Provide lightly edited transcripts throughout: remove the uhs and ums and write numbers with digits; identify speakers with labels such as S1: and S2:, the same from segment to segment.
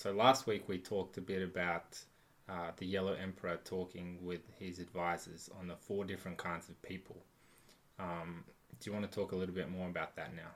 S1: So last week we talked a bit about the Yellow Emperor talking with his advisors on the four different kinds of people. Do you want to talk a little bit more about that now?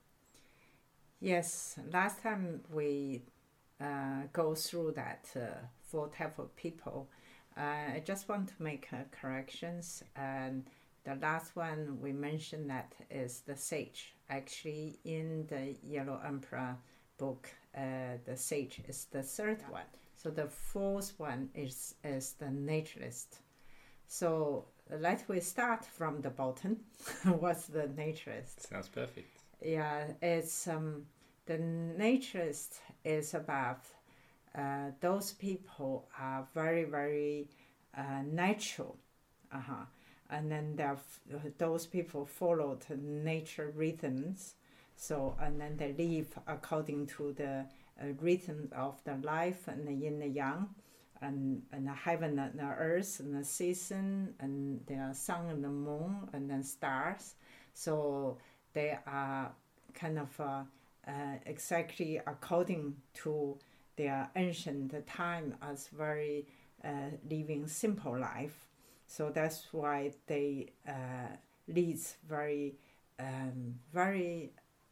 S2: Yes, last time we go through that four type of people. I just want to make corrections. And the last one we mentioned that is the sage. Actually, in the Yellow Emperor book, the sage is the third one. So the fourth one is the naturalist. So let we start from the bottom. What's the naturalist?
S1: Sounds perfect.
S2: Yeah, it's the naturalist is about those people are very very natural, and then those people follow the nature rhythms. So and then they live according to the rhythm of the life and the yin and yang, and the heaven and the earth and the season and the sun and the moon and then stars. So they are kind of exactly according to their ancient time as very living simple life. So that's why they lead very very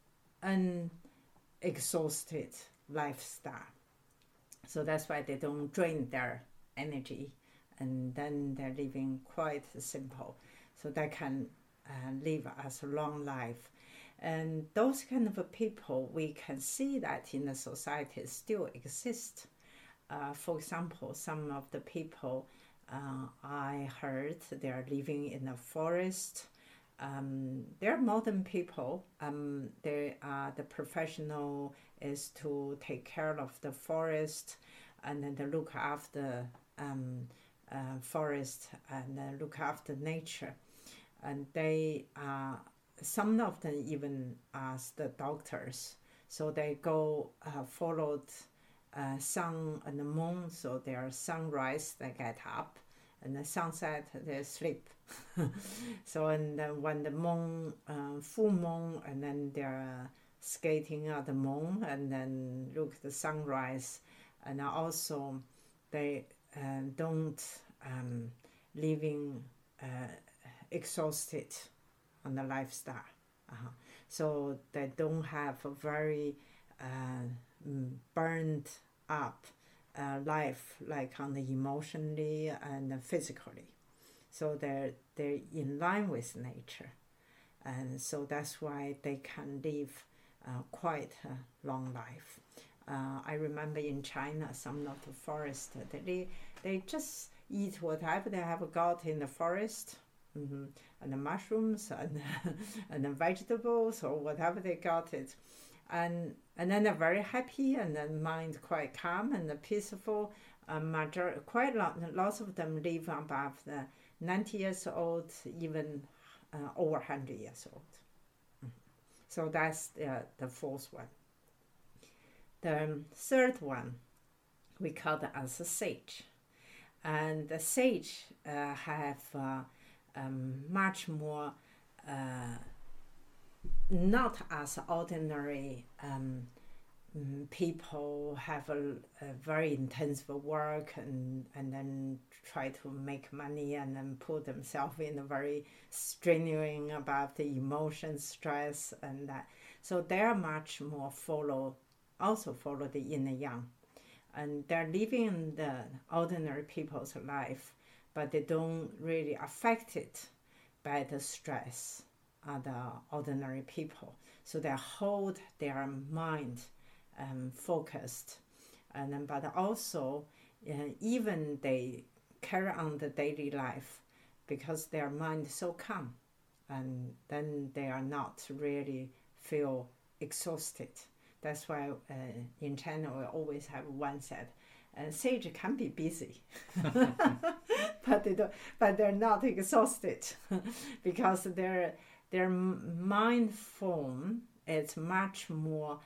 S2: unexhausted lifestyle. So that's why they don't drain their energy, and then they're living quite simple. So they can live as a long life. And those kind of people, we can see that in the society still exist. For example, some of the people I heard they are living in the forest. They're modern people. They are the professional is to take care of the forest, and then to look after forest and look after nature. And they are some of them even as the doctors. So they go followed sun and the moon. So their sunrise they get up, and the sunset they sleep. So and when the moon full moon, and then they're skating at the moon, and then look the sunrise. And also they don't living exhausted on the lifestyle. So they don't have a very burned up life like on the emotionally and physically. So they're in line with nature, and so that's why they can live quite a long life. I remember in China, some of the forest they just eat whatever they have got in the forest. And the mushrooms and and the vegetables or whatever they got it, and then they're very happy, and then mind quite calm and peaceful. Lots of them live above the 90 years old, even over 100 years old. So that's the fourth one. The third one we call it as a sage, and the sage have much more not as ordinary people have a very intensive work, and then try to make money, and then put themselves in a very strenuous about the emotion stress and that. So they're much more follow the yin and yang, and they're living the ordinary people's life, but they don't really affect it by the stress of the ordinary people. So they hold their mind focused, and then but also even they carry on the daily life because their mind is so calm, and then they are not really feel exhausted. That's why in China we always have one said, sage can be busy, but they're not exhausted because their mind form is much more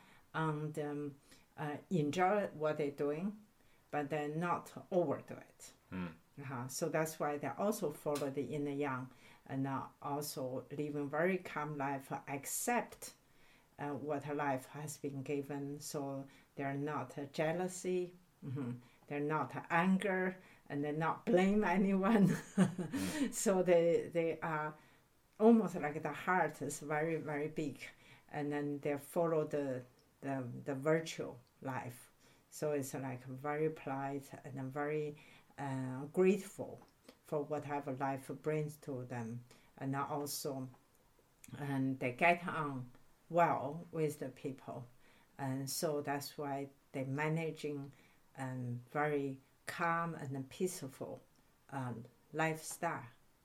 S2: enjoy what they're doing, but they're not overdo it. So that's why they also follow the yin and yang, and also living very calm life, accept what life has been given. So they're not jealousy, they're not anger, and they're not blame anyone. So they are almost like the heart is very, very big, and then they follow the virtual life. So it's like very polite and very grateful for whatever life brings to them, and also they get on well with the people, and so that's why they're managing very calm and peaceful lifestyle,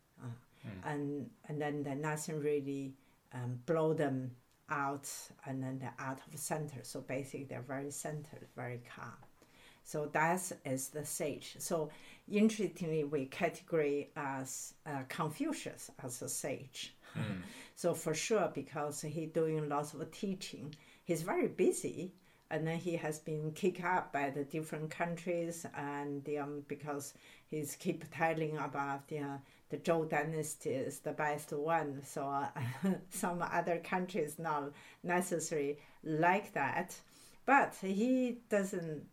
S2: and then nothing really blow them out, and then they're out of center. So basically they're very centered, very calm. So that is the sage. So interestingly, we categorize as Confucius as a sage. So for sure, because he's doing lots of teaching, he's very busy, and then he has been kicked out by the different countries, and because he's keep telling about the Zhou dynasty is the best one. So some other countries not necessarily like that, but he doesn't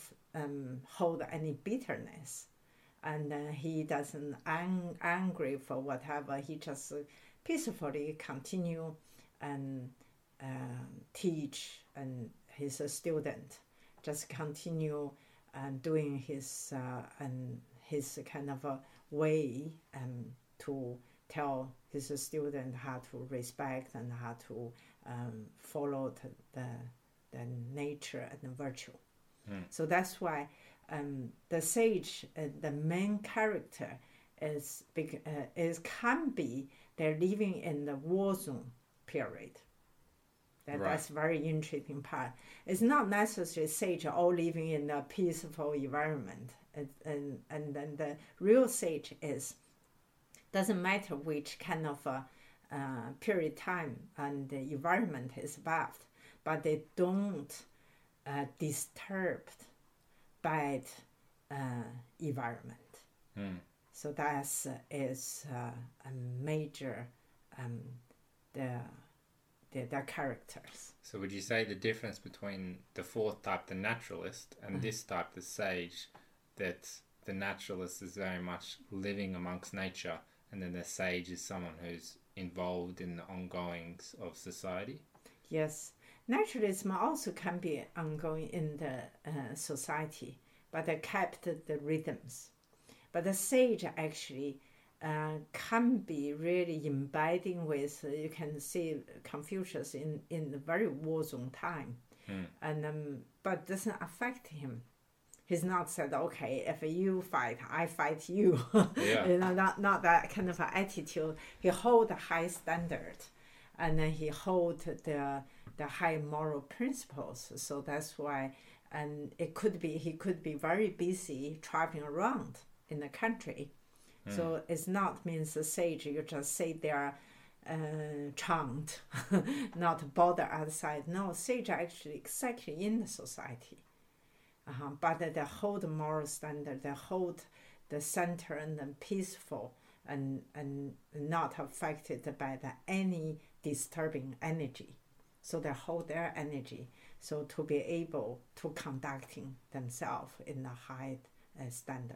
S2: hold any bitterness, and he doesn't angry for whatever. He just peacefully continue and teach, and his student just continue doing his kind of a way to tell his student how to respect and how to follow the nature and the virtue. So that's why the sage, the main character is can be they're living in the war zone period. That's very interesting part. It's not necessarily sage all living in a peaceful environment, and then the real sage doesn't matter which kind of period time and the environment is about, but they don't disturbed bad environment. So that is a major their characters.
S1: So would you say the difference between the fourth type, the naturalist, and this type, the sage, that the naturalist is very much living amongst nature, and then the sage is someone who's involved in the ongoings of society?
S2: Yes. Naturalism also can be ongoing in the society, but they kept the rhythms. But the sage actually can be really embedding with, you can see Confucius in the very war zone time, and but doesn't affect him. He's not said, okay, if you fight, I fight you. Not that kind of attitude. He hold a high standard, and then he hold the high moral principles. So that's why, and he could be very busy traveling around in the country. So it's not means the sage, you just sit there chant, not bother outside. No, sage are actually exactly in the society. But they hold moral standard, they hold the center and then peaceful, and not affected by any disturbing energy. So they hold their energy, so to be able to conducting themselves in a high standard.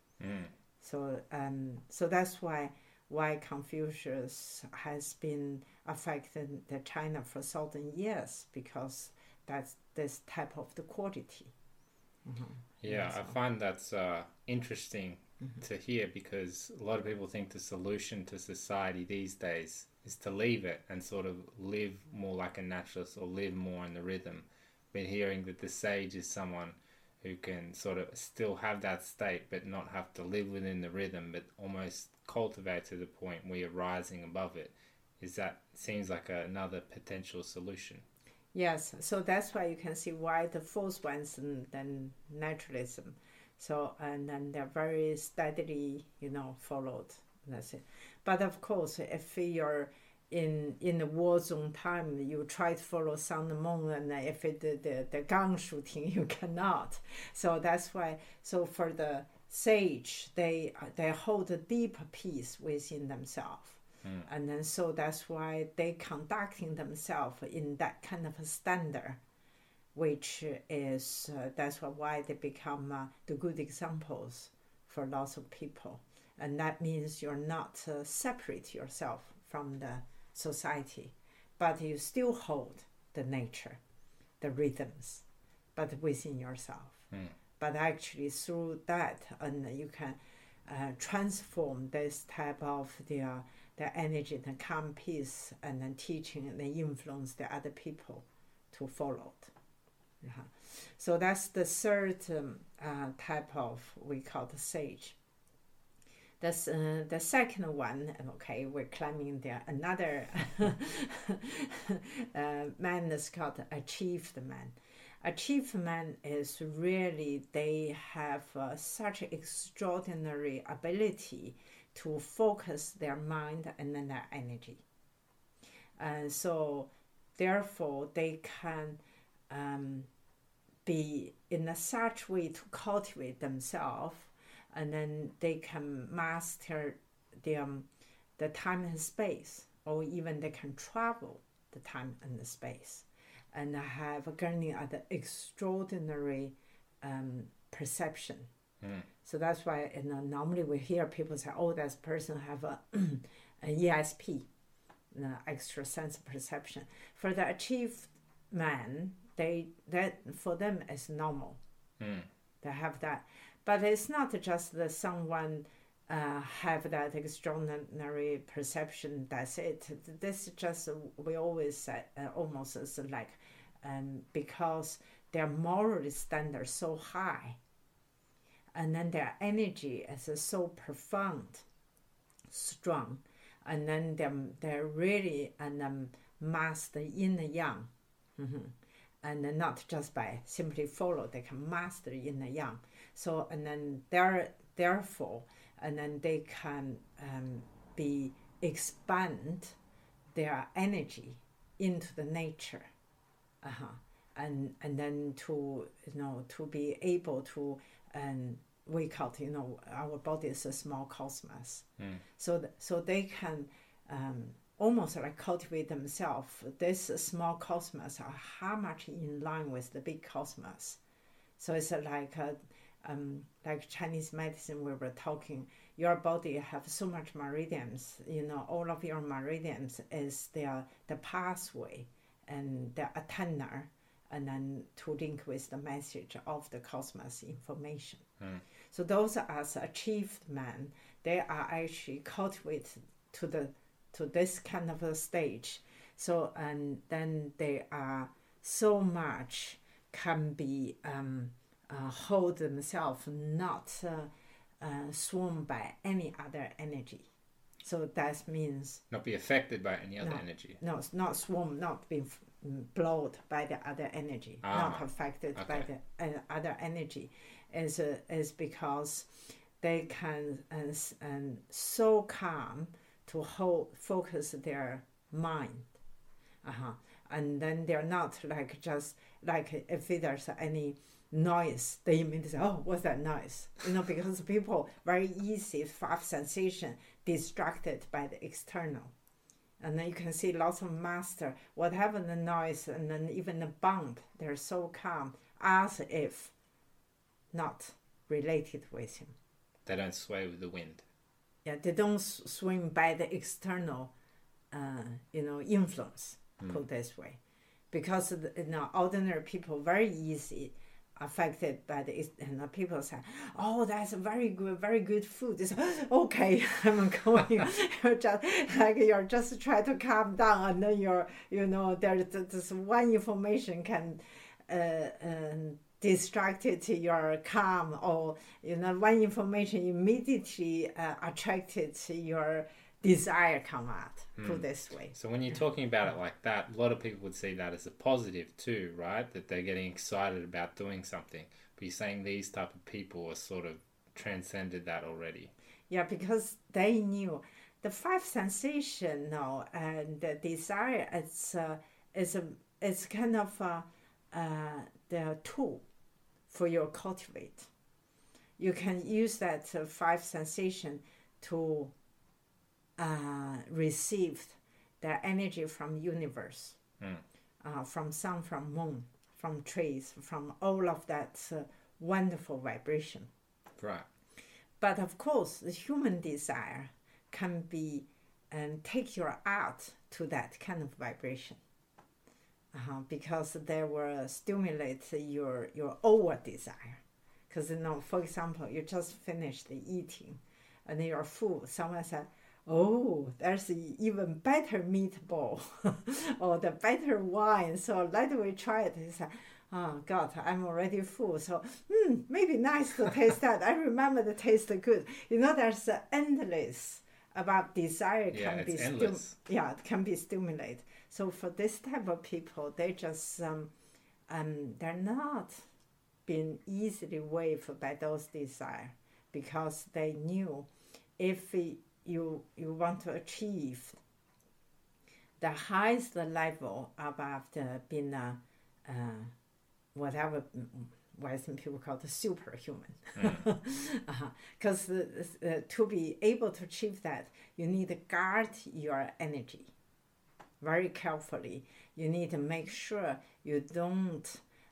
S2: So that's why Confucius has been affecting the China for 1,000 years, because that's this type of the quality.
S1: I find that's interesting to hear, because a lot of people think the solution to society these days is to leave it and sort of live more like a naturalist or live more in the rhythm. But hearing that the sage is someone who can sort of still have that state but not have to live within the rhythm, but almost cultivate to the point where you're rising above it, seems like another potential solution.
S2: Yes, so that's why you can see why the fourth one's then naturalism. So, and then they're very steadily, followed. That's it. But of course, if you're in the war zone time, you try to follow Sun and Moon, and if the gun shooting, you cannot. So that's why. So for the sage, they hold a deep peace within themselves. And then so that's why they conducting themselves in that kind of a standard, which is that's why they become the good examples for lots of people. And that means you're not separate yourself from the society, but you still hold the nature, the rhythms, but within yourself. But actually through that, and you can transform this type of the energy, the calm peace, and then teaching, and then influence the other people to follow it. So that's the third type of, we call the sage. That's the second one. Okay, we're climbing there. Another man is called achieved man. Achieved man is really, they have such extraordinary ability to focus their mind and then their energy. And so therefore they can be in a such way to cultivate themselves, and then they can master the time and space, or even they can travel the time and the space, and have gaining an extraordinary perception. So that's why normally we hear people say, oh, that person have an ESP, extra sense of perception. For the achieved man, that for them is normal. They have that. But it's not just that someone have that extraordinary perception, that's it. This just, we always say, almost is like, because their moral standards so high, and then their energy is so profound, strong, and then they're really master yin and yang. And not just by simply follow, they can master yin and yang. So, and then therefore, and then they can expand their energy into the nature, and then to to be able to, we call it, our body is a small cosmos. So they can almost like cultivate themselves. This small cosmos are how much in line with the big cosmos. So it's like Chinese medicine, we were talking, your body have so much meridians, all of your meridians is the pathway and the antenna, and then to link with the message of the cosmos information. So those are achieved men, they are actually cultivated to this kind of a stage. So, and then they are so much can be hold themselves, not swarmed by any other energy. So that means
S1: not be affected by any other energy.
S2: No, not swarm, not being blown by the other energy, not affected by the other energy, is because they can and so calm to focus their mind, and then they're not like just like if there's any noise, they immediately say, oh, what's that noise? Because people very easy, five sensation, distracted by the external. And then you can see lots of master, whatever the noise, and then even the bump, they're so calm, as if not related with him.
S1: They don't sway with the wind.
S2: Yeah, they don't swing by the external, influence, put this way. Because, ordinary people very easy affected by the, people say, oh, that's very good food. It's, okay, I'm going. you're just trying to calm down, and then there's one information can distracted to your calm, or one information immediately attracted to your desire come out, put this way.
S1: So when you're talking about it like that, a lot of people would see that as a positive too, right? That they're getting excited about doing something. But you're saying these type of people are sort of transcended that already.
S2: Yeah, because they knew the five sensation now and the desire, it's kind of the tool for your cultivate. You can use that five sensation to received their energy from universe, from sun, from moon, from trees, from all of that wonderful vibration.
S1: Right.
S2: But of course, the human desire can be take your art to that kind of vibration, because they will stimulate your over desire. Because for example, you just finished eating, and you're full. Someone said, "Oh, there's an even better meatball, or the better wine. So let me try it." He said, "Oh God, I'm already full. So maybe nice to taste that. I remember the taste good." There's endless about desire can be it can be stimulated. So for this type of people, they just they're not being easily waved by those desire, because they knew if you want to achieve the highest level above the being whatever Western people call the superhuman. Because to be able to achieve that, you need to guard your energy very carefully. You need to make sure you don't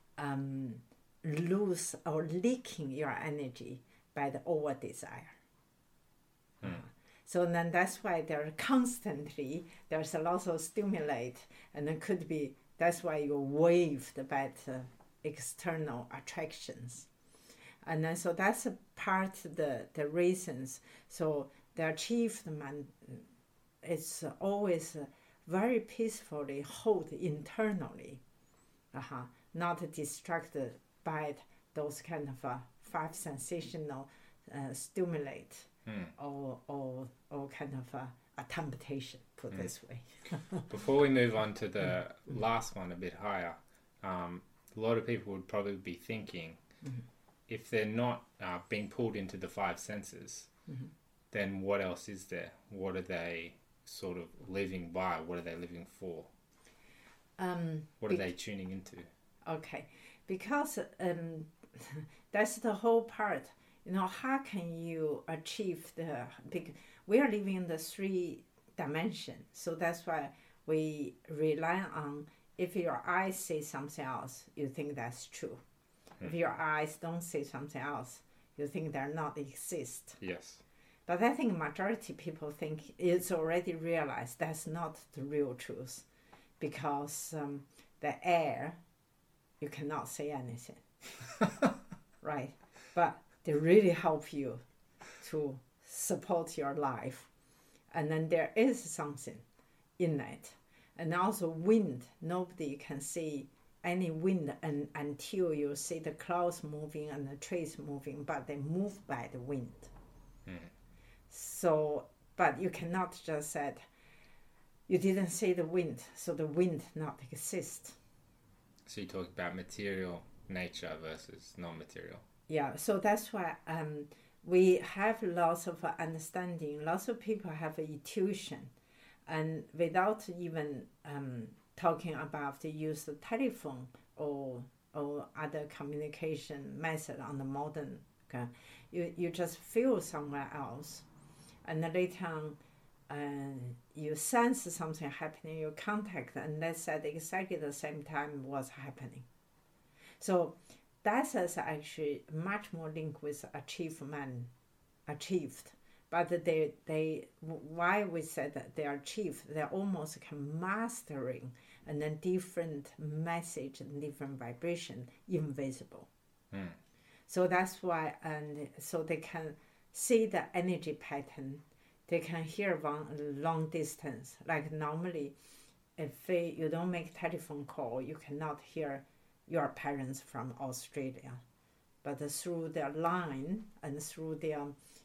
S2: lose or leaking your energy by the over desire. So then that's why there's a lot of stimulate, and it could be, that's why you're waved by the external attractions. And then so that's a part of the reasons. So the achievement is always very peacefully hold internally, not distracted by those kind of five sensational stimulate or kind of a temptation, put this way.
S1: Before we move on to the last one a bit higher, a lot of people would probably be thinking, if they're not being pulled into the five senses, then what else is there? What are they sort of living by? What are they living for? What are they tuning into?
S2: Okay, because that's the whole part. How can you achieve we are living in the 3 dimension, so that's why we rely on, if your eyes say something else, you think that's true. If your eyes don't say something else, you think they're not exist.
S1: Yes.
S2: But I think majority people think it's already realized that's not the real truth, because the air, you cannot say anything, right? But they really help you to support your life. And then there is something in it. And also wind, nobody can see any wind until you see the clouds moving and the trees moving, but they move by the wind. So, but you cannot just say, you didn't see the wind, so the wind not exist.
S1: So you talk about material nature versus non-material.
S2: Yeah, so that's why we have lots of understanding. Lots of people have intuition, and without even talking about the use of telephone or other communication method on the modern, you just feel somewhere else, and then later on, you sense something happening, you contact, and that's at exactly the same time what's happening. So that is actually much more linked with achieved. But they why we said that they are achieved, they're almost mastering, and then different message and different vibration invisible. So that's why, and so they can see the energy pattern. They can hear long distance. Like normally, if you don't make telephone call, you cannot hear your parents from Australia, but through their line and through their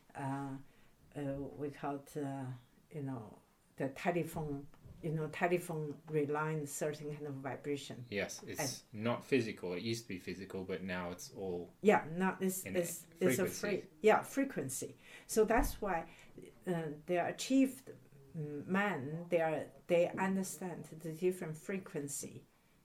S2: we call it the telephone, telephone relying certain kind of vibration.
S1: Yes, it's not physical. It used to be physical, but now it's all
S2: it's a frequency. So that's why the achieved man, they understand the different frequency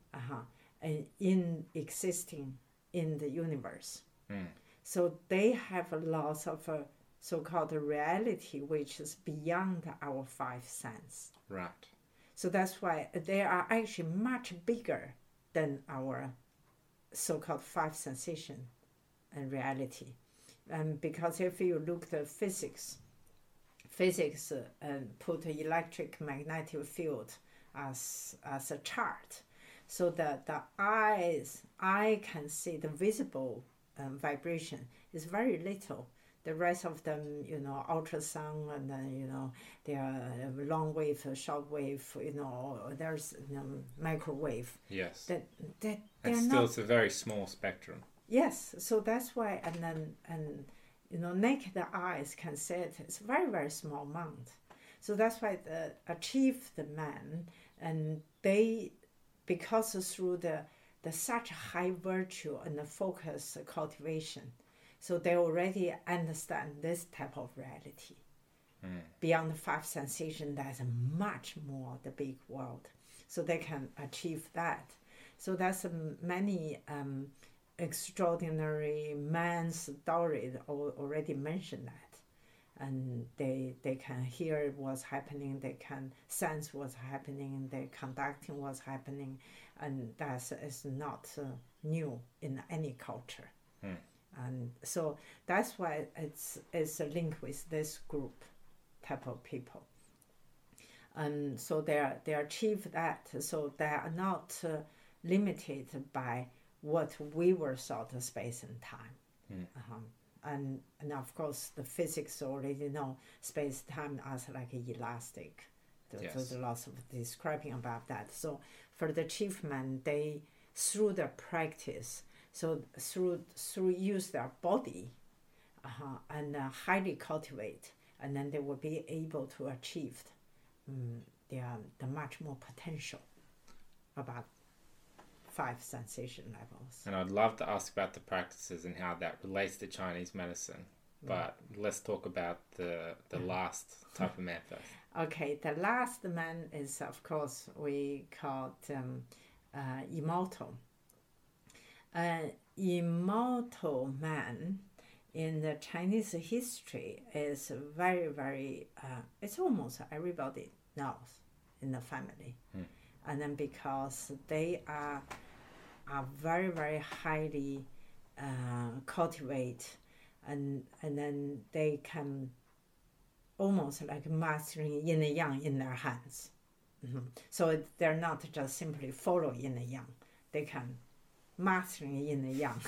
S2: in existing in the universe. So they have a lot of so-called reality, which is beyond our five senses.
S1: Right.
S2: So that's why they are actually much bigger than our so-called five sensation and reality. Because if you look at physics put electric magnetic field as a chart. So that the eye can see the visible vibration is very little. The rest of them, ultrasound, and then, they are long wave, short wave, there's microwave.
S1: Yes.
S2: They're
S1: and still, it's a very small spectrum.
S2: Yes, so that's why, naked eyes can see it. It's a very, very small amount. So that's why the achieved man, and they, because through the such high virtue and the focus cultivation, so they already understand this type of reality. Beyond the five sensation, there's much more the big world. So they can achieve that. So that's many extraordinary man stories already mentioned that. And they can hear what's happening, they can sense what's happening, they're conducting what's happening, and that is not new in any culture. And so that's why it's a link with this group type of people. And so they achieve that, so they are not limited by what we were taught of space and time. And of course the physics already know space time as like elastic. There's lots of describing about that. So for the achievement, they through the practice, so through use their body and highly cultivate, and then they will be able to achieve the much more potential about five sensation levels.
S1: And I'd love to ask about the practices and how that relates to Chinese medicine, but let's talk about the last type of man first.
S2: Okay, the last man is, of course, we call immortal. Immortal man in the Chinese history is very, very, it's almost everybody knows in the family. And then because they are very, very highly cultivate, and then they can almost like mastering yin and yang in their hands. So they're not just simply follow yin and yang. They can mastering yin and yang.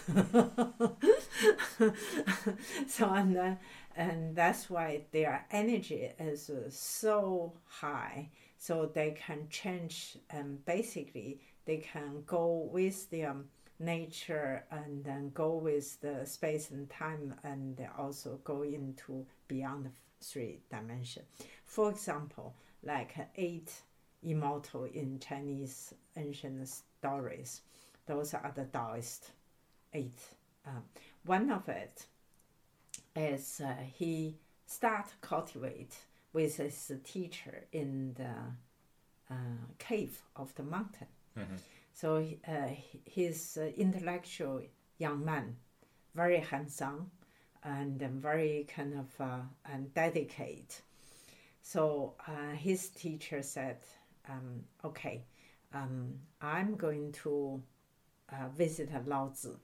S2: So and that's why their energy is so high. So they can change, and basically they can go with the nature, and then go with the space and time, and they also go into beyond the three dimensions. For example, like 8 immortal in Chinese ancient stories. Those are the Taoist 8. One of it is he start cultivate with his teacher in the cave of the mountain. So he's intellectual young man, very handsome, and very kind of and dedicated. So his teacher said, okay, I'm going to visit Lao Tzu.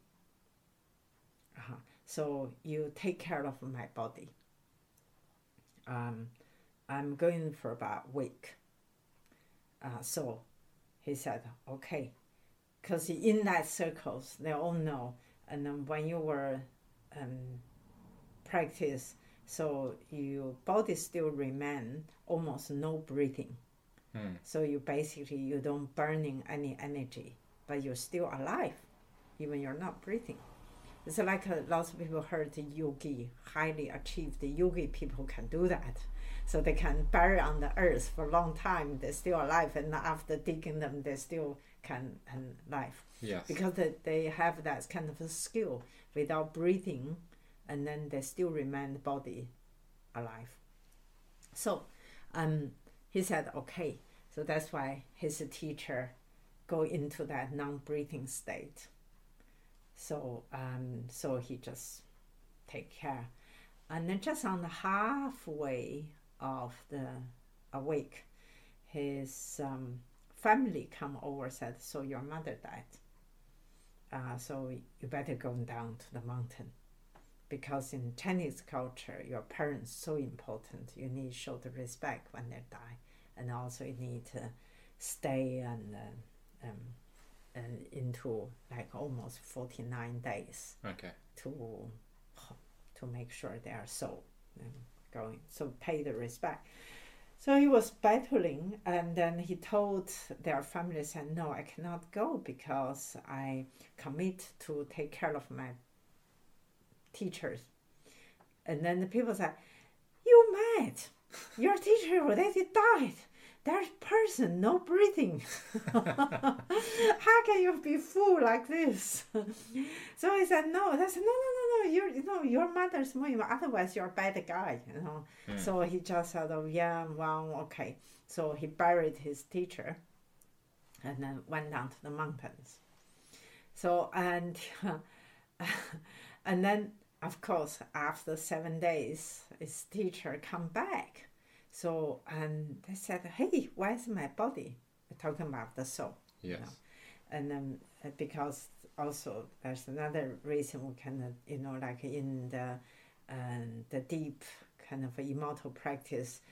S2: So you take care of my body. I'm going for about a week. So he said, okay. Because in that circles, they all know. And then when you were practice, so your body still remain almost no breathing. So you basically, you don't burning any energy, but you're still alive, even you're not breathing. It's like lots of people heard the yogi, highly achieved yogi people can do that. So they can bury on the earth for a long time, they're still alive, and after digging them, they still can live.
S1: Yes.
S2: Because they have that kind of a skill without breathing, and then they still remain body alive. So he said, okay. So that's why his teacher go into that non-breathing state. So so he just take care. And then just on the halfway of the week, his family come over, said, so your mother died. So you better go down to the mountain. Because in Chinese culture, your parents so important. You need to show the respect when they die. And also you need to stay and into like almost 49 days.
S1: Okay.
S2: To make sure they are so going. So pay the respect. So he was battling, and then he told their family, said, no, I cannot go because I commit to take care of my teachers. And then the people said, you mad? Your teacher already died. There's person, no breathing. How can you be fool like this? So he said, no. They said, no. Your mother's more. Otherwise, you're a bad guy. So he just said, oh yeah, well, okay. So he buried his teacher, and then went down to the mountains. So and then of course after 7 days, his teacher come back. So, and they said, hey, where's my body? We're talking about the soul.
S1: Yes.
S2: And then because also there's another reason we can, like in the deep kind of immortal practice,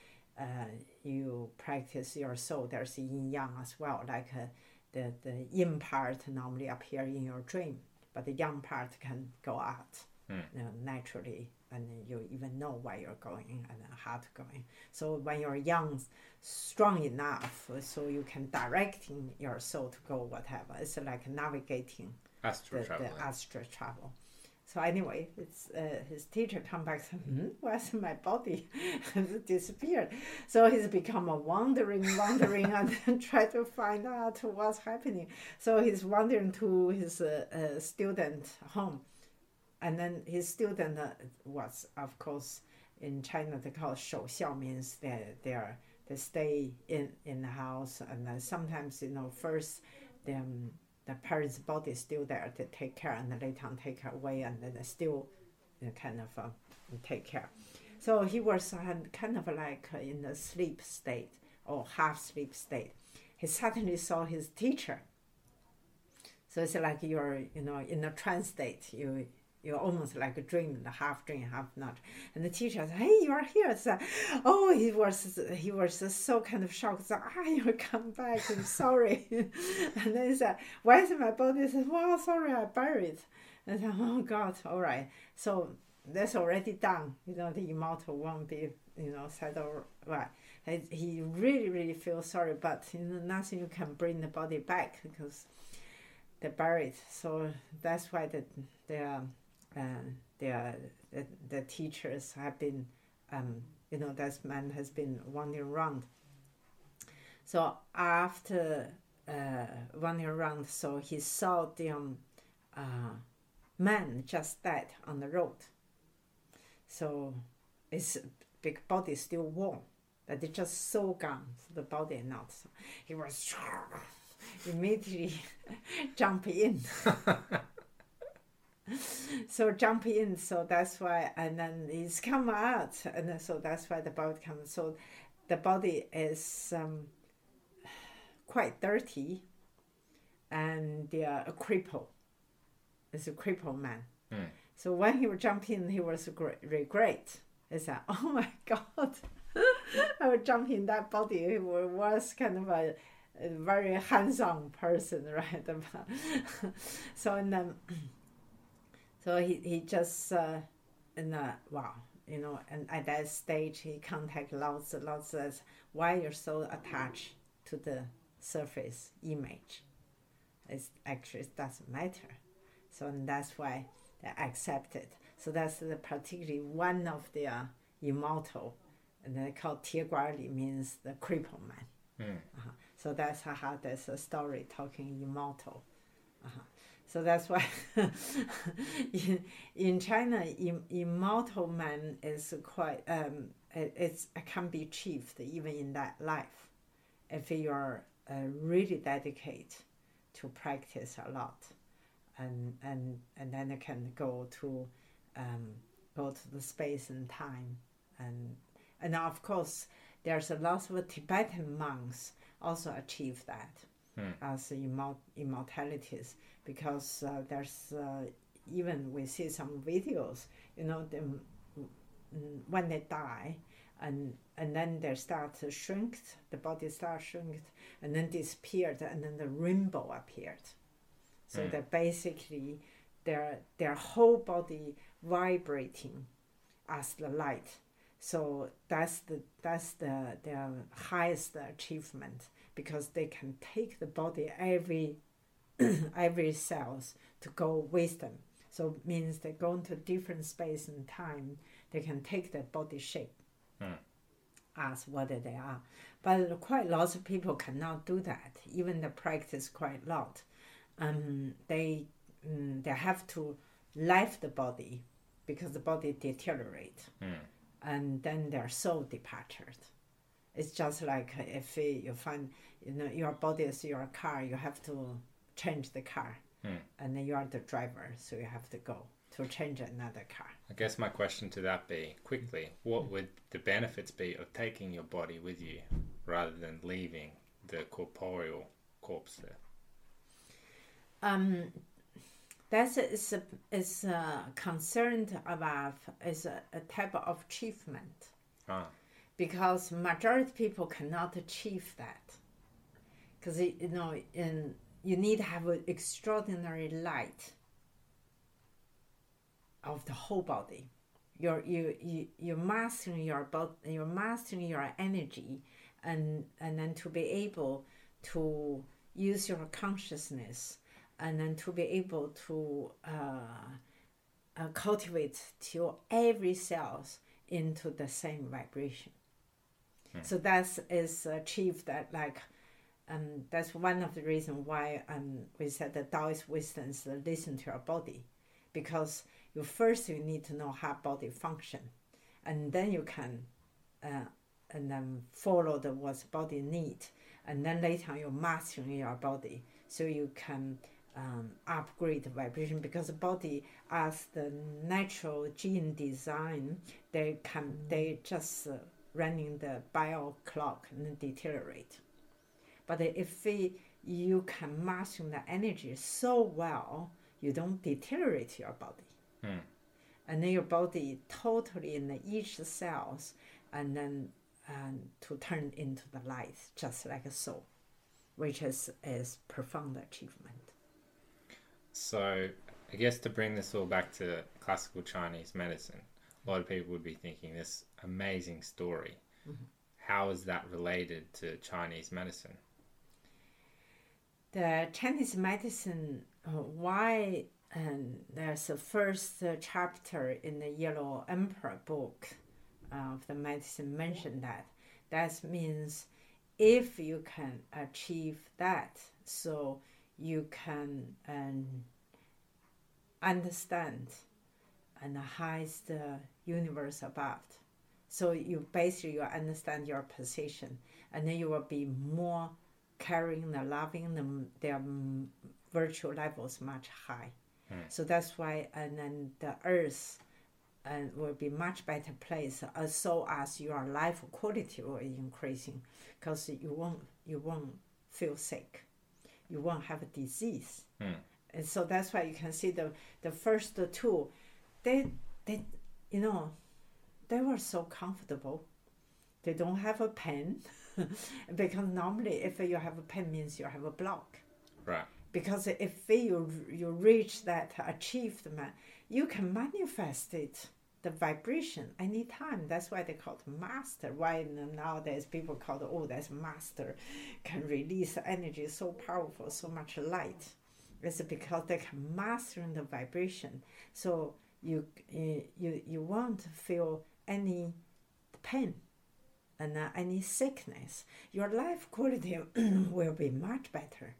S2: you practice your soul. There's yin yang as well. Like the yin part normally appear in your dream, but the yang part can go out naturally. And you even know where you're going and how to go in. So when you're young, strong enough, so you can directing your soul to go whatever. It's like navigating
S1: astral
S2: travel. So anyway, it's his teacher come back and said, where's my body? It disappeared. So he's become a wandering and then try to find out what's happening. So he's wandering to his student home. And then his student was, of course, in China they call 守孝, means they stay in the house, and then sometimes first the parents' body is still there to take care, and then later on take away, and then they still kind of take care. So he was kind of like in a sleep state or half sleep state. He suddenly saw his teacher. So it's like you're in a trance state. You're almost like a dream, half dream, half not. And the teacher said, hey, you are here. So, he was so kind of shocked. So, you come back, I'm sorry. And then he said, why is my body? He said, well, sorry, I buried. And I said, oh God, all right. So that's already done. The immortal won't be, settled. Right. He really, really feels sorry, but nothing you can bring the body back because they're buried. So that's why the teachers have been, that man has been wandering around. So after wandering around, so he saw the man just died on the road. So his big body still warm, but it's just so gone, so the body not. So he was immediately jump in. So jump in, so that's why, and then he's come out, and then, so that's why the body comes. So the body is quite dirty, and a cripple. It's a crippled man. So when he would jump in, he was regret. He said, oh my God, I would jump in that body. He was kind of a very hands-on person, right? So and then. So he just, and at that stage, he contacted Lao Tzu says, why you're so attached to the surface image? It doesn't matter. So and that's why they accept it. So that's particularly one of the immortal, and they call Tieguarli, means the crippled man. So that's how there's a story talking immortal. So that's why in China, immortal man is quite, it can be achieved even in that life if you're really dedicated to practice a lot, and then it can go go to the space and time. And of course, there's a lot of Tibetan monks also achieve that as immortalities, because there's even we see some videos, them, when they die, and then they start to shrink, the body starts shrink, and then disappeared, and then the rainbow appeared. So they're basically their whole body vibrating as the light. So that's their highest achievement, because they can take the body every cells to go with them. So it means they go into different space and time. They can take their body shape as what they are. But quite lots of people cannot do that. Even the practice quite a lot. They have to leave the body because the body deteriorates. And then their soul departed. It's just like if you find, your body is your car, you have to change the car. And then you are the driver, so you have to go to change another car.
S1: I guess my question to that be, quickly, what would the benefits be of taking your body with you rather than leaving the corporeal corpse there?
S2: That is concerned about is a type of achievement. Because majority of people cannot achieve that. Because you need to have an extraordinary light of the whole body. You're mastering your body, you're mastering your energy, and then to be able to use your consciousness, and then to be able to cultivate till every cells into the same vibration. So that is achieved that that's one of the reasons why we said the Taoist wisdom is listen to your body, because you need to know how body function, and then you can and then follow what body need, and then later on you mastering your body, so you can upgrade the vibration, because the body as the natural gene design, they just running the bio clock and then deteriorate. But if you can master the energy so well, you don't deteriorate your body. And then your body totally in each cells, and then to turn into the light, just like a soul, which is profound achievement.
S1: So I guess to bring this all back to classical Chinese medicine, a lot of people would be thinking this amazing story. How is that related to Chinese medicine?
S2: The Chinese medicine, why there's the first chapter in the Yellow Emperor book of the medicine mentioned that means if you can achieve that, so you can understand and highest the universe above. So you understand your position, and then you will be more caring and loving them, their virtual levels much high. So that's why, and then the earth will be much better place, so as your life quality will increasing, because you won't feel sick, you won't have a disease. And so that's why you can see the first two, they were so comfortable. They don't have a pain. Because normally if you have a pain means you have a block.
S1: Right.
S2: Because if you reach that achievement, you can manifest it, the vibration, anytime. That's why they call it master. Why nowadays people call it, that's master, can release energy so powerful, so much light. It's because they can master the vibration. So you won't feel any pain and any sickness. Your life quality will be much better.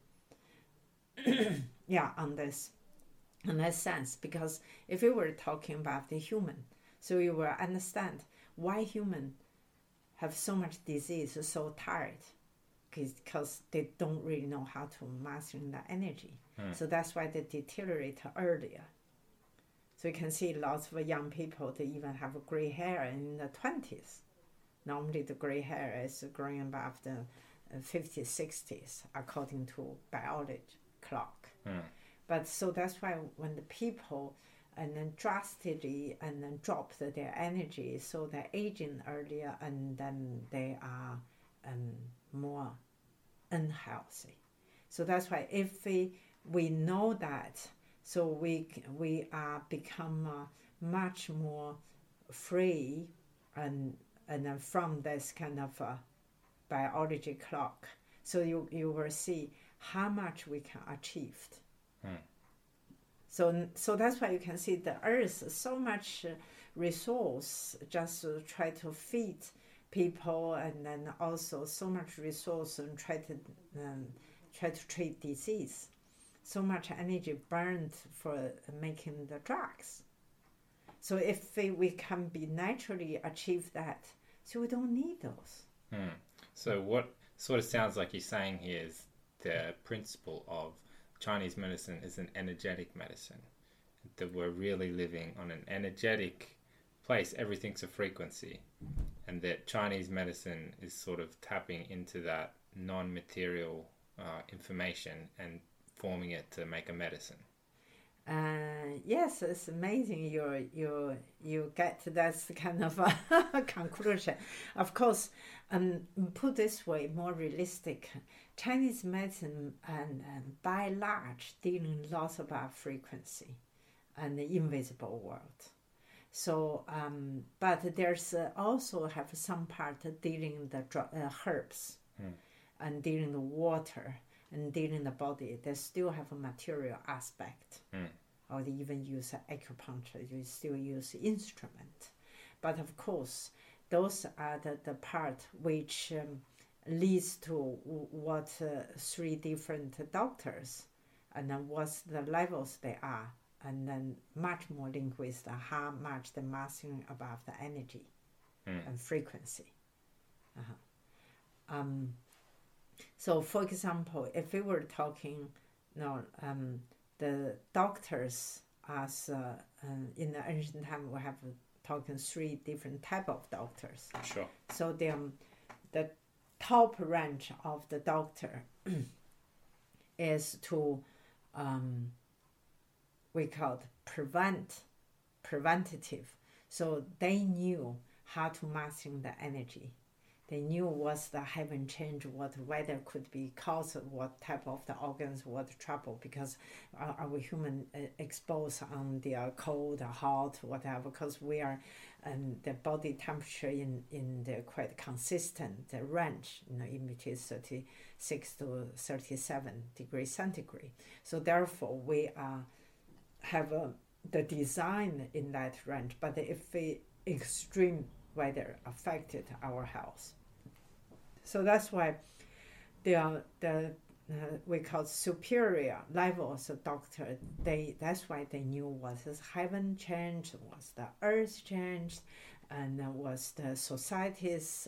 S2: On this sense, because if we were talking about the human, so you will understand why human have so much disease, so tired, because they don't really know how to master the energy. So that's why they deteriorate earlier. So you can see lots of young people, they even have gray hair in the 20s. Normally the gray hair is growing above the 50s, 60s, according to biology clock. But so that's why when the people and then drastically and then drop their energy, so they're aging earlier and then they are more unhealthy. So that's why if we know that, so we are become much more free and then from this kind of biology clock. So you will see how much we can achieve. So that's why you can see the earth, so much resource just to try to feed people, and then also so much resource and try to treat disease. So much energy burned for making the drugs. So if we can be naturally achieve that, so we don't need those.
S1: So what sort of sounds like you're saying here is the principle of Chinese medicine is an energetic medicine. That we're really living on an energetic place. Everything's a frequency. And that Chinese medicine is sort of tapping into that non-material information and forming it to make a medicine.
S2: Yes, it's amazing you get to that kind of a conclusion. Of course, put this way, more realistic, Chinese medicine and by and large dealing lots about frequency and the invisible world. So, but there's also have some part dealing the herbs and dealing the water and dealing the body. They still have a material aspect. Or they even use acupuncture, you still use instrument. But of course, those are the part which leads to what three different doctors, and then what's the levels they are, and then much more linked with how much they're mastering above the energy and frequency. So for example, if we were talking, the doctors, as in the ancient time, we have talking three different type of doctors.
S1: Sure.
S2: So the top range of the doctor is to we call it preventative. So they knew how to master the energy. They knew what's the heaven change, what weather could be caused, what type of the organs, what trouble, because our human exposed on the cold, hot, whatever, because we are, the body temperature in the quite consistent range, in between 36 to 37 degrees centigrade. So therefore we have the design in that range, but if the extreme weather affected our health. So that's why the we call superior levels of doctor. That's why they knew was the heaven changed, was the earth changed, and was the society's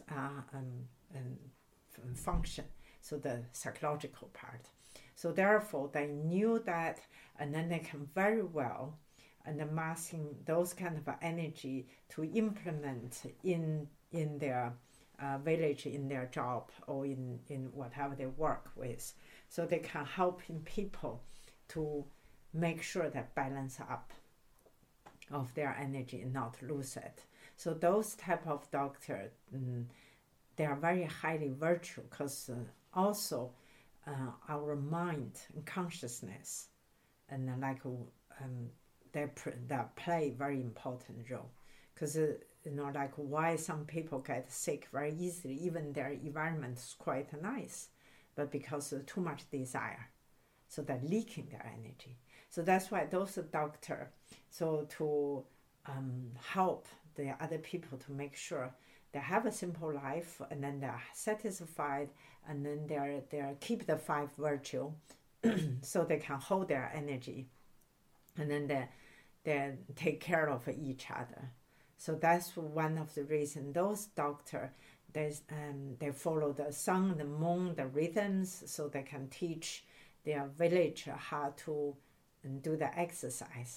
S2: function. So the psychological part. So therefore they knew that, and then they can very well and masking those kind of energy to implement in their village, in their job, or in whatever they work with. So they can help people to make sure that balance up of their energy and not lose it. So those type of doctor, they are very highly virtual, because also our mind and consciousness and they play very important role, because like why some people get sick very easily, even their environment is quite nice, but because of too much desire, so they're leaking their energy. So that's why those doctor, so to help the other people to make sure they have a simple life, and then they're satisfied, and then they're keep the five virtue, so they can hold their energy, and then they take care of each other. So that's one of the reasons those doctors, they follow the sun, the moon, the rhythms, so they can teach their village how to do the exercise.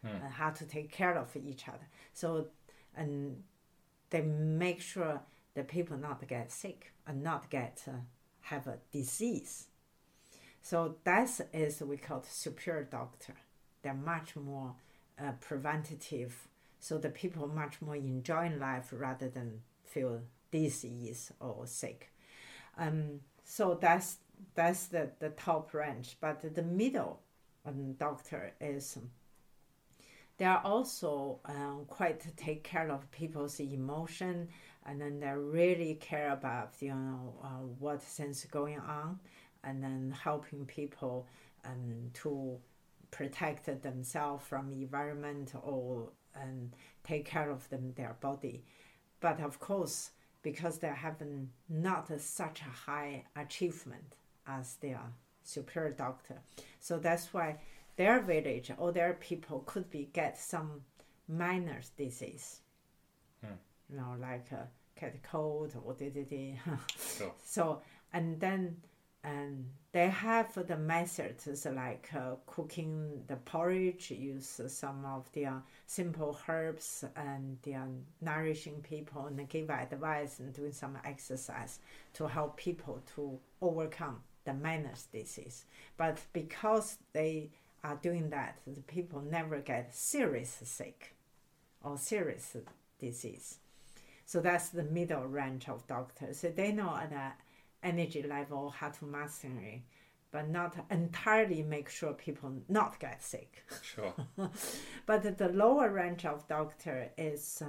S2: and how to take care of each other. So, and they make sure the people not get sick and not get have a disease. So that is we call superior doctor. They're much more preventative, so the people much more enjoying life rather than feel disease or sick. So that's the top range. But the middle doctor is they are also quite take care of people's emotion, and then they really care about what things going on, and then helping people to protect themselves from environment or take care of their body. But of course, because they have not such a high achievement as their superior doctor, so that's why their village or their people could get some minor disease, like cat cold or
S1: Sure.
S2: So and then they have the methods like cooking the porridge, use some of their simple herbs, and they are nourishing people and give advice and doing some exercise to help people to overcome the minor disease. But because they are doing that, the people never get serious sick or serious disease. So that's the middle range of doctors. So they know at an energy level how to master it, but not entirely make sure people not get sick.
S1: Sure.
S2: But the lower range of doctor is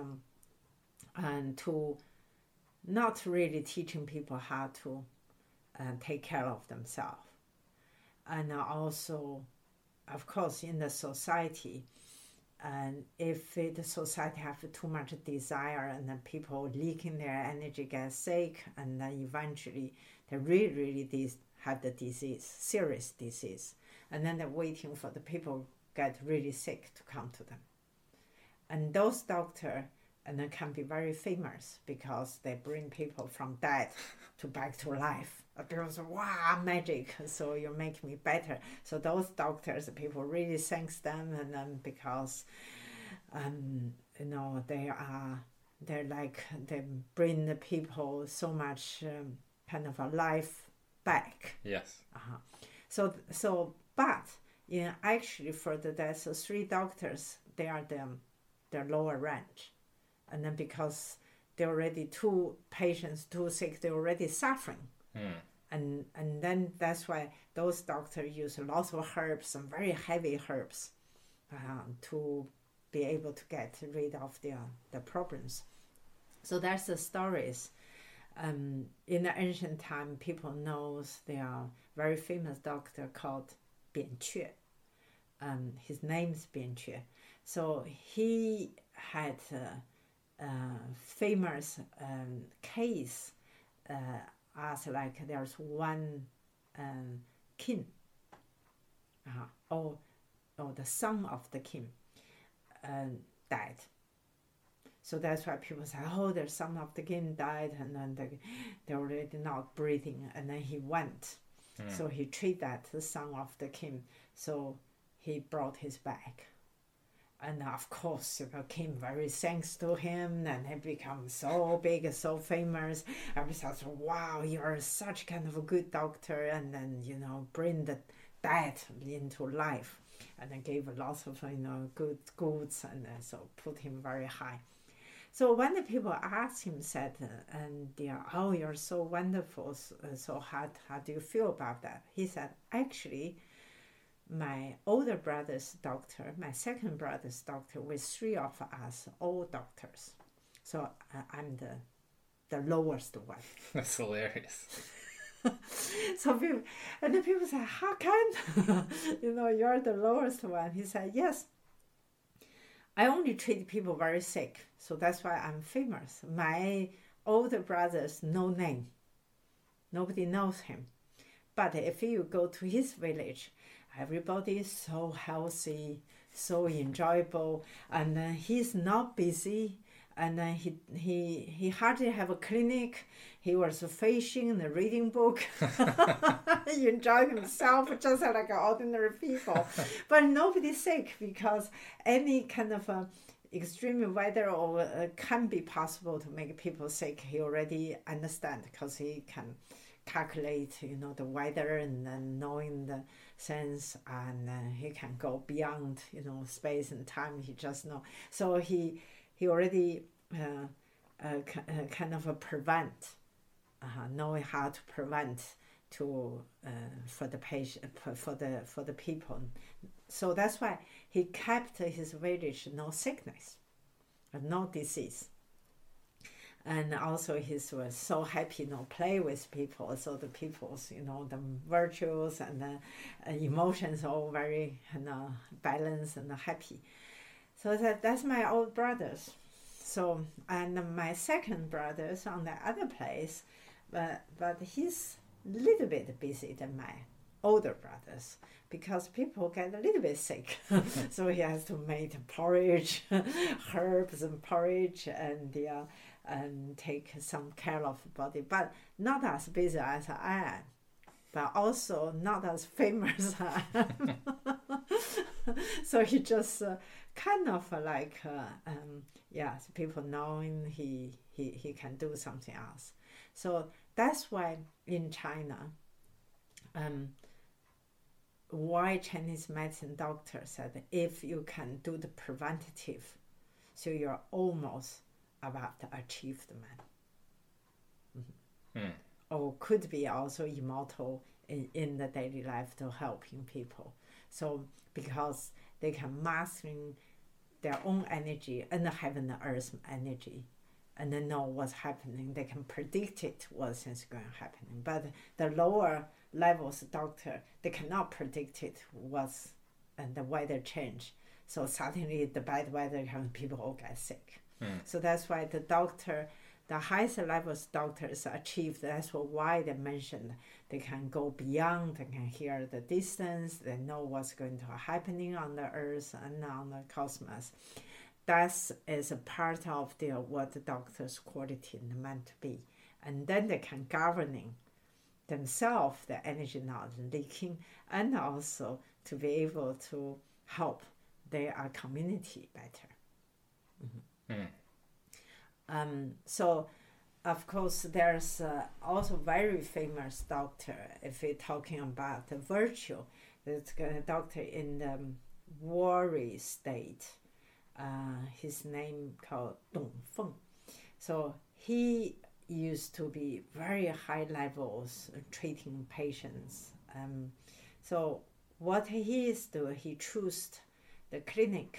S2: to not really teaching people how to take care of themselves. And also, of course, in the society, and if the society have too much desire and then people leaking their energy get sick, and then eventually they really have the disease, serious disease, and then they're waiting for the people get really sick to come to them. And those doctors and then can be very famous because they bring people from dead to back to life. People say, wow, magic, so you make me better. So those doctors, people really thanks them, and then because they bring the people so much kind of a life back.
S1: Yes.
S2: But actually for there's three doctors, they are the lower range, and then because they're already too sick, they're already suffering. And then that's why those doctors use lots of herbs and very heavy herbs to be able to get rid of the problems. So that's the stories. In the ancient time, people knows there are very famous doctor called Bian Que. His name's Bian Que. So he had a famous case as like there's one king, or the son of the king died. So that's why people say, oh, the son of the king died, and then they're already not breathing, and then he went. So he treated that the son of the king, so he brought his back. And of course, king very thanks to him, and he become so big, so famous. Everybody says, wow, you are such kind of a good doctor, and then, bring the dead into life. And then gave lots of, good goods, and so put him very high. So when the people asked him, said, oh, you're so wonderful, so how do you feel about that? He said, actually, my older brother's doctor, my second brother's doctor, with three of us, all doctors. So I'm the lowest one.
S1: That's hilarious.
S2: So people say, how come you're the lowest one? He said, yes, I only treat people very sick, so that's why I'm famous. My older brother's no name. Nobody knows him. But if you go to his village, everybody is so healthy, so enjoyable, and he's not busy, And then he hardly have a clinic. He was fishing and reading book. He enjoyed himself just like ordinary people. But nobody sick because any kind of extreme weather or can be possible to make people sick. He already understand because he can calculate, the weather and then knowing the sense, and he can go beyond, space and time. He just know. So he already kind of prevent, knowing how to prevent to for the patient for the people. So that's why he kept his village no sickness, no disease. And also he was so happy, play with people. So the people's, the virtues and the emotions all very, balanced and happy. So that's my old brothers. So, and my second brother's on the other place, but he's a little bit busy than my older brothers because people get a little bit sick. So he has to make porridge, herbs and porridge, and take some care of the body, but not as busy as I am, but also not as famous as I am. So he just kind of like, people knowing he can do something else. So that's why in China, why Chinese medicine doctor said if you can do the preventative, so you're almost about to achieve the man. Or could be also immortal in the daily life to helping people. So because they can mastering their own energy and having the earth's energy and then know what's happening. They can predict it, what's going to happen. But the lower levels doctor, they cannot predict it and the weather change. So suddenly the bad weather comes, people all get sick. So that's why the highest levels doctors achieve. That's why they mentioned they can go beyond, they can hear the distance, they know what's going to happening on the earth and on the cosmos. That is a part of what the doctor's quality meant to be. And then they can governing themselves, the energy not leaking, and also to be able to help their community better. So, of course, there's also very famous doctor, if we're talking about the virtue, there's a doctor in the Warri state. His name called Dong Feng. So he used to be very high levels treating patients. So what he is doing, he chose the clinic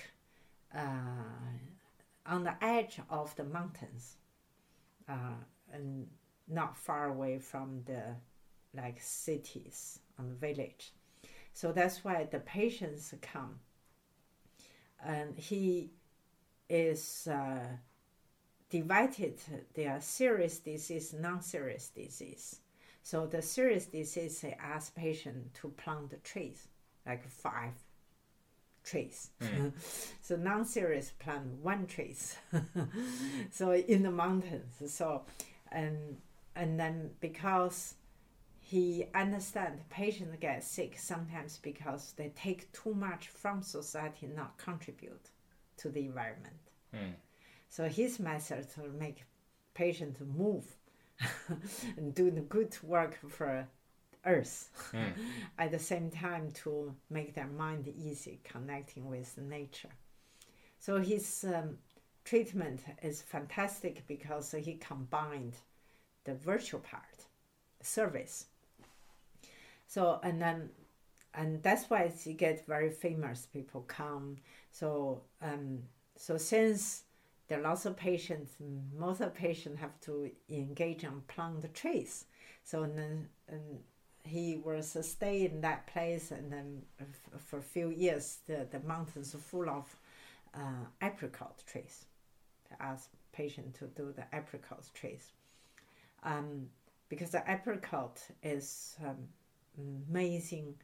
S2: on the edge of the mountains, and not far away from the cities and village. So that's why the patients come. And he is divided. There are serious disease, non-serious disease. So the serious disease, they ask patient to plant the trees, like 5 trees. So non-serious plant 1 trees. So in the mountains. So and then because he understands patients get sick sometimes because they take too much from society, not contribute to the environment. So his method to make patients move and do the good work for earth at the same time to make their mind easy connecting with nature. So his treatment is fantastic because he combined the virtual part, service. So and that's why he gets very famous. People come. So since there are lots of patients, most of the patients have to engage and plant the trees. So then he was stay in that place, and then for a few years the mountains are full of apricot trees. To ask patients to do the apricot trees, because the apricot is amazing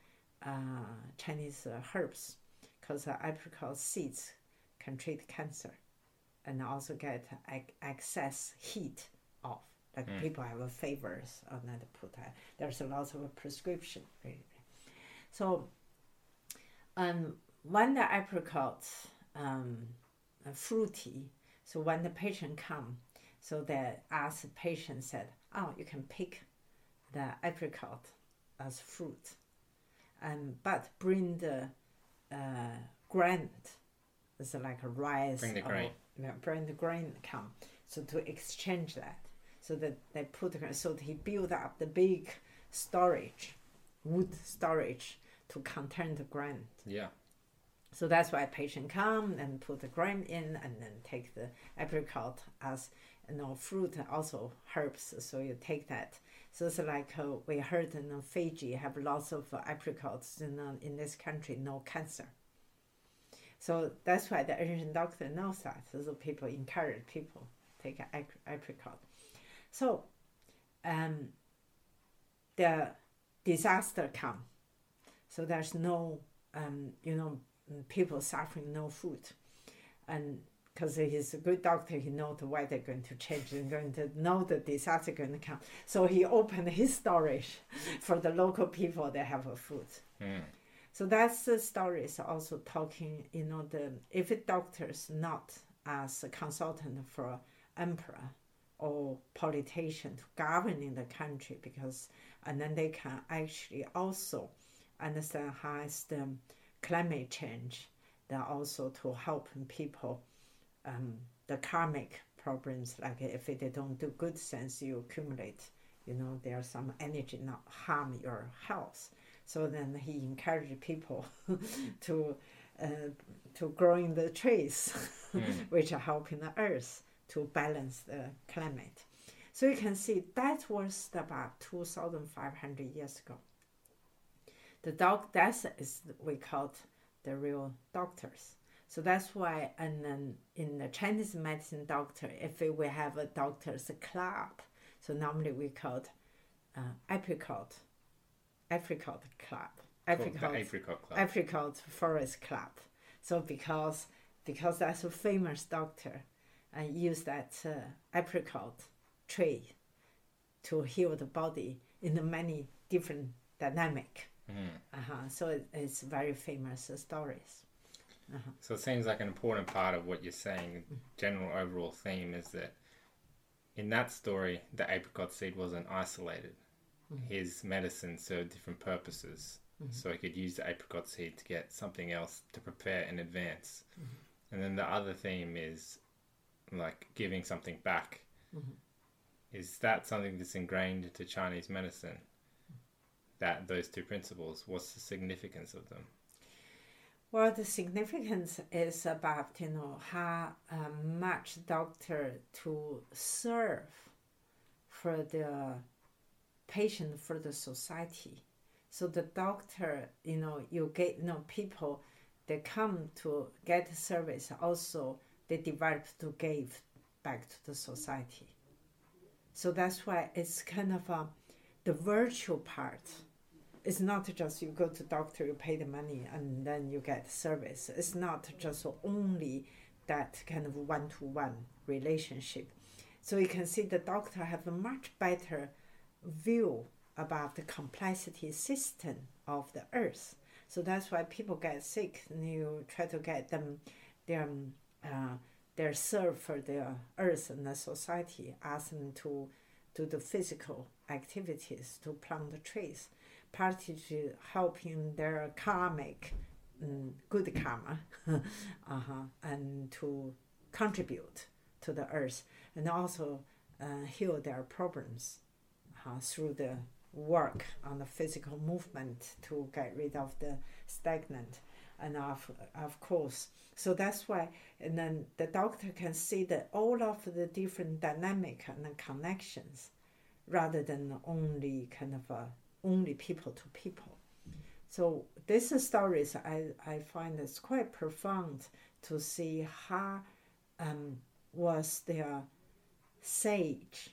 S2: Chinese herbs, because the apricot seeds can treat cancer and also get excess heat off. Like people have fevers, and then put there's a lot of prescription. So, when the apricot fruity, so when the patient come, so they ask the patient said, oh, you can pick the apricot as fruit, but bring the grain, it's like a rice.
S1: Bring the grain.
S2: Bring the grain come, so to exchange that. So that they put, so he built up the big storage, wood storage to contain the grain.
S1: Yeah.
S2: So that's why patient come and put the grain in and then take the apricot as fruit, also herbs. So you take that. So it's like we heard in Fiji have lots of apricots in this country, no cancer. So that's why the Asian doctor knows that. So people encourage people take an apricot. So, the disaster come. So there's no, people suffering no food, and because he's a good doctor, he knows the weather going to change and going to know the disaster going to come. So he opened his storage for the local people that have a food. So that's the stories also talking. If a doctor's not as a consultant for emperor or politician to governing the country, and then they can actually also understand how is the climate change, that also to help people, the karmic problems, like if they don't do good things, you accumulate, there's some energy not harm your health. So then he encouraged people to growing the trees, which are helping the earth to balance the climate. So you can see that was about 2,500 years ago. That is we called the real doctors. So that's why, and then in the Chinese medicine doctor, if we have a doctor's club, so normally we call it apricot club, apricot forest club. So because that's a famous doctor, and use that apricot tree to heal the body in the many different dynamic. So it's very famous stories.
S1: So it seems like an important part of what you're saying, general overall theme, is that in that story, the apricot seed wasn't isolated. His medicine served different purposes. So he could use the apricot seed to get something else to prepare in advance. And then the other theme is like giving something back. Is that something that's ingrained into Chinese medicine? That those two principles, what's the significance of them?
S2: Well, the significance is about how much doctor to serve for the patient, for the society. So the doctor, you get people, they come to get service. Also, they develop to give back to the society. So that's why it's kind of the virtual part. It's not just you go to doctor, you pay the money, and then you get service. It's not just only that kind of one-to-one relationship. So you can see the doctor have a much better view about the complexity system of the earth. So that's why people get sick, and you try to get them their serve for the earth and the society, ask them to do the physical activities, to plant the trees, partly to helping their karmic, good karma, and to contribute to the earth, and also heal their problems through the work on the physical movement to get rid of the stagnant. And of course, so that's why, and then the doctor can see that all of the different dynamic and the connections, rather than only kind of only people to people. So these stories I find it's quite profound to see how was their sage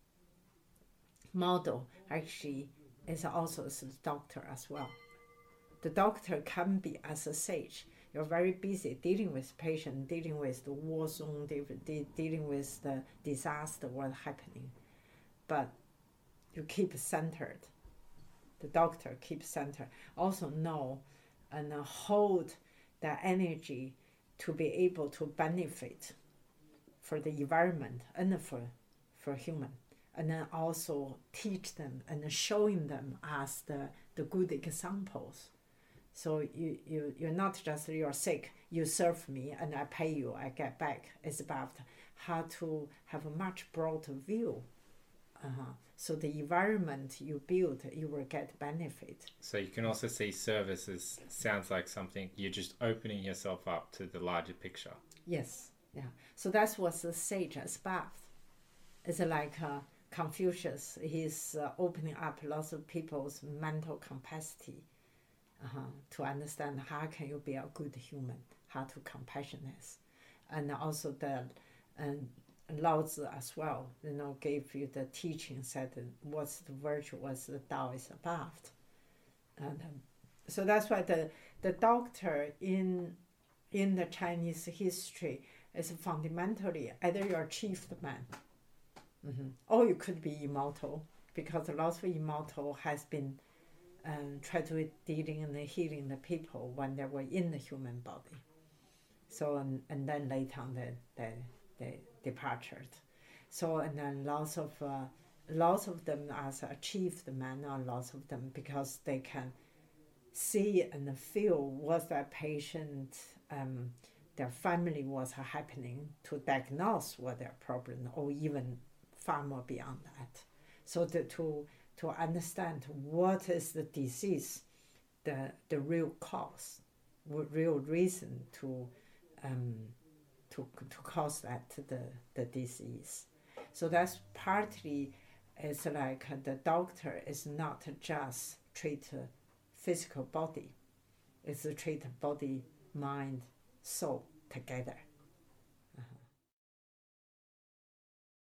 S2: model actually is also as a doctor as well. The doctor can be as a sage. You're very busy dealing with patient, dealing with the war zone, dealing with the disaster what happening. But you keep centered. The doctor keeps centered. Also know and hold the energy to be able to benefit for the environment and for human. And then also teach them and showing them as the good examples. So you're not just you're sick, you serve me and I pay you, I get back. It's about how to have a much broader view. So the environment you build, you will get benefit.
S1: So you can also see service as sounds like something you're just opening yourself up to the larger picture.
S2: Yes, yeah. So that's what the sage is about. It's like Confucius. He's opening up lots of people's mental capacity to understand how can you be a good human, how to compassionate, and also the Lao Tzu as well, gave you the teaching, said what's the virtue, what's the Tao is about. And so that's why the doctor in the Chinese history is fundamentally either you're a chief man, or you could be immortal, because lots of immortal has been tried to dealing and healing the people when they were in the human body. So and then later on they departed. So and then lots of them as achieved man, or lots of them because they can see and feel what that patient, their family was happening, to diagnose what their problem, or even far more beyond that. So to understand what is the disease, the real cause, real reason to cause that the disease. So that's partly, it's like the doctor is not just treat physical body, it's treat body, mind, soul together.